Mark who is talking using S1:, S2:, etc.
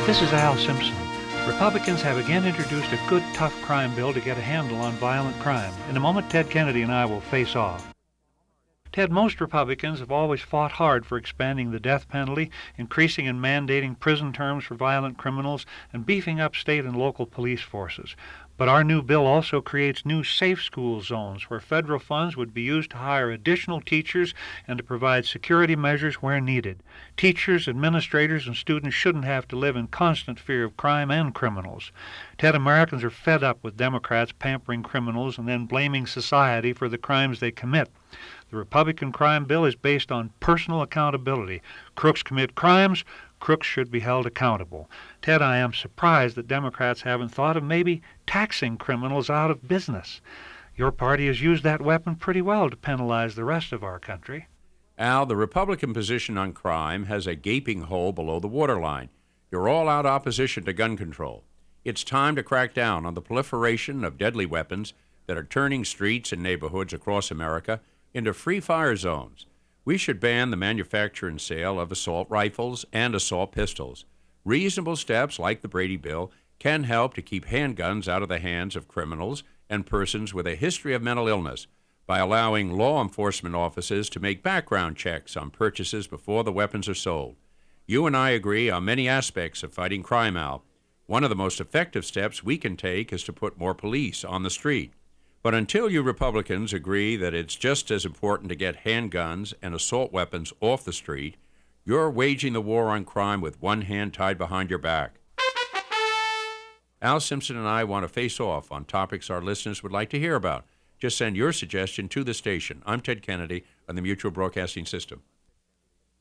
S1: This is Al Simpson. Republicans have again introduced a good, tough crime bill to get a handle on violent crime. In a moment, Ted Kennedy and I will face off. Ted, most Republicans have always fought hard for expanding the death penalty, increasing and mandating prison terms for violent criminals, and beefing up state and local police forces. But our new bill also creates new safe school zones where federal funds would be used to hire additional teachers and to provide security measures where needed. Teachers, administrators, and students shouldn't have to live in constant fear of crime and criminals. Ted, Americans are fed up with Democrats pampering criminals and then blaming society for the crimes they commit. The Republican crime bill is based on personal accountability. Crooks commit crimes. Crooks should be held accountable. Ted, I am surprised that Democrats haven't thought of maybe taxing criminals out of business. Your party has used that weapon pretty well to penalize the rest of our country.
S2: Al, the Republican position on crime has a gaping hole below the waterline. Your all-out opposition to gun control. It's time to crack down on the proliferation of deadly weapons that are turning streets and neighborhoods across America into free fire zones. We should ban the manufacture and sale of assault rifles and assault pistols. Reasonable steps like the Brady Bill can help to keep handguns out of the hands of criminals and persons with a history of mental illness by allowing law enforcement officers to make background checks on purchases before the weapons are sold. You and I agree on many aspects of fighting crime, Al. One of the most effective steps we can take is to put more police on the street. But until you Republicans agree that it's just as important to get handguns and assault weapons off the street, you're waging the war on crime with one hand tied behind your back. Al Simpson and I want to face off on topics our listeners would like to hear about. Just send your suggestion to the station. I'm Ted Kennedy on the Mutual Broadcasting System.